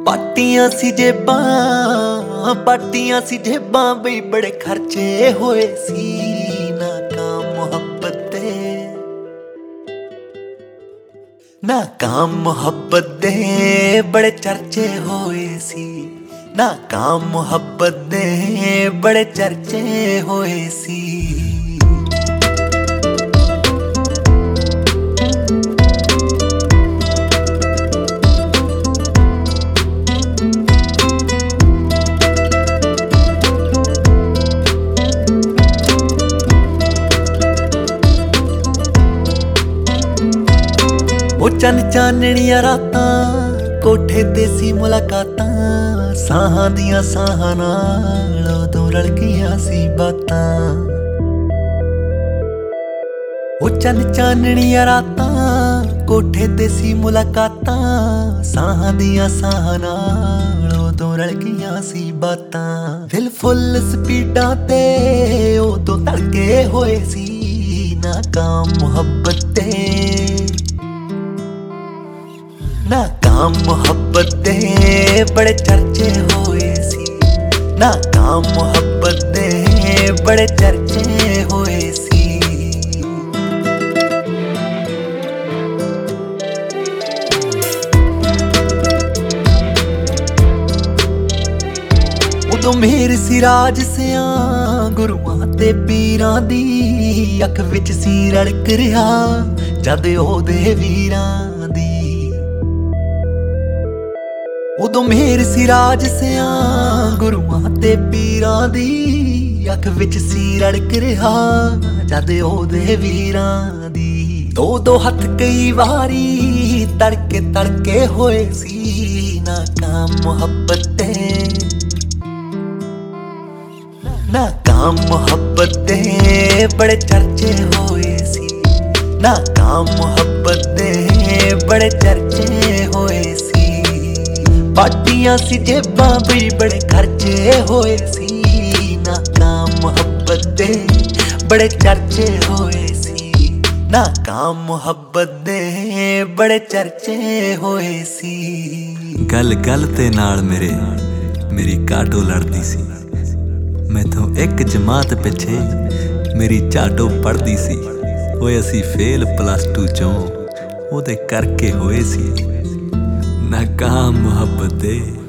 ਪਾਟੀਆਂ ਸੀ ਜੇਬਾਂ ਬਈ ਬੜੇ ਖਰਚੇ ਹੋਏ ਸੀ ਨਾਕਾਮ ਮੁਹੱਬਤ ਦੇ ਬੜੇ ਚਰਚੇ ਹੋਏ ਸੀ ਨਾਕਾਮ ਮੁਹੱਬਤ ਦੇ ਬੜੇ ਚਰਚੇ ਹੋਏ ਸੀ। ਚੰਨ ਚਾਨਣੀਆਂ ਰਾਤਾਂ ਕੋਠੇ ਤੇ ਸੀ ਮੁਲਾਕਾਤਾਂ ਸਾਹਾਂ ਦੀਆਂ ਸਾਹਾਂ ਨਾਲ ਉਦੋਂ ਰਲ ਗਈਆਂ ਸੀ ਬਾਤਾਂ। ਉਹ ਚੰਨ ਚਾਨਣੀਆਂ ਰਾਤਾਂ ਕੋਠੇ ਤੇ ਸੀ ਮੁਲਾਕਾਤਾਂ ਸਾਹਾਂ ਦੀਆਂ ਸਾਹਾਂ ਨਾਲ ਉਦੋਂ ਰਲ ਗਈਆਂ ਸੀ ਬਾਤਾਂ। ਦਿਲ ਫੁੱਲ ਸਪੀਡਾਂ ਤੇ ਉਦੋਂ ਧੜਕੇ ਹੋਏ ਸੀ ਨਾਕਾਮ ਮੁਹੱਬਤ ਤੇ ਨਾਕਾਮ ਮੁਹੱਬਤ ਦੇ ਬੜੇ ਚਰਚੇ ਹੋਏ ਸੀ ਨਾਕਾਮ ਮੁਹੱਬਤ ਦੇ ਬੜੇ ਚਰਚੇ ਹੋਏ ਸੀ। ਉਦੋਂ ਮੇਰ ਸੀ ਰਾਜ ਸਿਆਂ ਗੁਰੂਆਂ ਤੇ ਪੀਰਾਂ ਦੀ ਅੱਖ ਵਿੱਚ ਸੀ ਰੜਕ ਰਿਹਾ ਜਦ ਉਹਦੇ ਵੀਰਾਂ ਦੀ। ਉਦੋਂ ਮੇਰ ਸੀ ਰਾਜ ਸਿਆਂ ਗੁਰੂਆਂ ਤੇ ਪੀਰਾਂ ਦੀ ਅੱਖ ਵਿੱਚ ਸੀ ਰੜਕ ਰਿਹਾ ਜਦ ਉਹਦੇ ਵੀਰਾਂ ਦੀ। ਦੋ ਹੱਥ ਕਈ ਵਾਰੀ ਤੜਕੇ ਹੋਏ ਸੀ ਨਾਕਾਮ ਮੁਹੱਬਤ ਤੇ ਨਾਕਾਮ ਮੁਹੱਬਤ ਦੇ ਬੜੇ ਚਰਚੇ ਹੋਏ ਸੀ ਨਾਕਾਮ ਮੁਹੱਬਤ ਦੇ ਬੜੇ ਚਰਚੇ ਹੋਏ ਸੀ। ਪਾਟੀਆਂ ਸੀ ਜੇਬਾਂ ਬਈ ਬੜੇ ਖਰਚੇ ਹੋਏ ਸੀ ਨਾਕਾਮ ਮੁਹੱਬਤ ਦੇ ਬੜੇ ਚਰਚੇ ਹੋਏ ਸੀ ਨਾਕਾਮ ਮੁਹੱਬਤ ਦੇ ਬੜੇ ਚਰਚੇ ਹੋਏ ਸੀ। ਗੱਲ ਤੇ ਨਾਲ ਮੇਰੀ ਕਾਟੋ ਲੜਦੀ ਸੀ ਮੈਥੋਂ ਇੱਕ ਜਮਾਤ ਪਿੱਛੇ ਮੇਰੀ ਚਾਟੋ ਪੜ੍ਹਦੀ ਸੀ। ਓਏ ਅਸੀਂ ਫੇਲ +2 ਚੋਂ ਉਹਦੇ ਕਰਕੇ ਹੋਏ ਸੀ ਨਾਕਾਮ ਮੁਹੱਬਤ ਦੇ